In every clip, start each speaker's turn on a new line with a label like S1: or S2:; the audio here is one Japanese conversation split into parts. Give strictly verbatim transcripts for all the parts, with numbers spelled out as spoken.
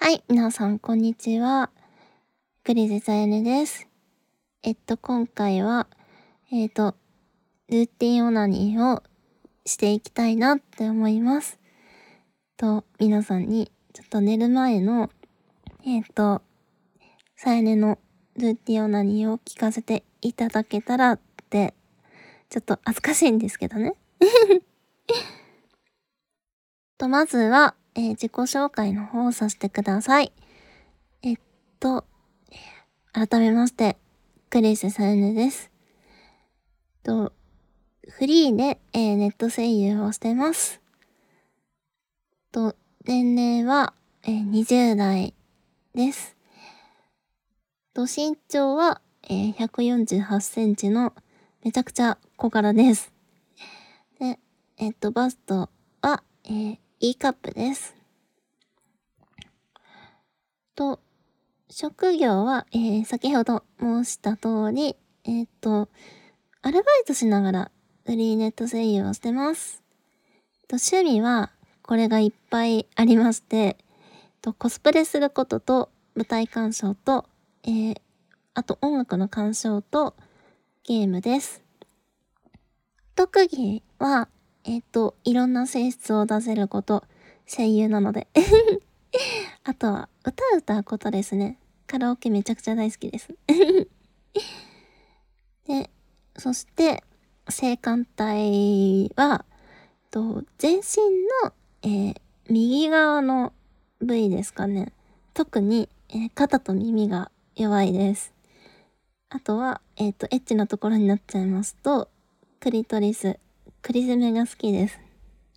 S1: はい、皆さんこんにちは。クリゼさやねです。えっと、今回は、えっと、ルーティンオナニーをしていきたいなって思います。と、皆さんに、ちょっと寝る前の、えっと、さやねのルーティンオナニーを聞かせていただけたらって、ちょっと恥ずかしいんですけどね。と、まずは、えー自己紹介の方をさせてください。えっと、改めまして、クリスさやねです。と、フリーで、えーネット声優をしてます。と、年齢は、えーにじゅう代です。と、身長は、えーひゃくよんじゅうはちセンチのめちゃくちゃ小柄です。で、えっと、バストは、えー E カップです。と、職業は、えー先ほど申した通り、えっと、アルバイトしながらフリーネット声優をしてます。と、趣味はこれがいっぱいありまして、とコスプレすることと舞台鑑賞と、えー、あと音楽の鑑賞とゲームです。特技は、えっと、いろんな性質を出せること、声優なので。あとは歌う歌うことですね。カラオケめちゃくちゃ大好きです。で、そして、性感帯は、と全身の、えー右側の部位ですかね。特に、えー肩と耳が弱いです。あとは、えっと、エッチなところになっちゃいますと、クリトリス、クリズメが好きです。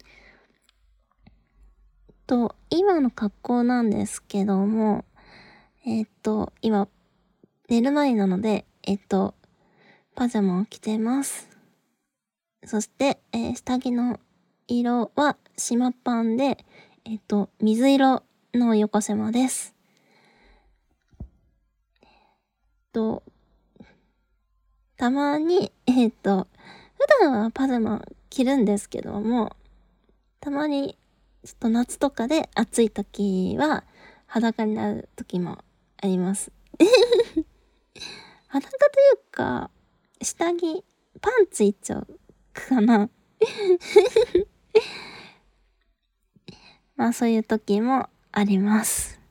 S1: と、今の格好なんですけども、えっと、今、寝る前なので、えっと、パジャマを着てます。そして、えー下着の色は島パンで、えっと、水色の横縞です。と、たまに、えっと、普段はパジャマ着るんですけども、たまに、ちょっと夏とかで暑い時は、裸になる時もあります。裸というか、下着、パンツ一丁かな。まあそういう時もあります。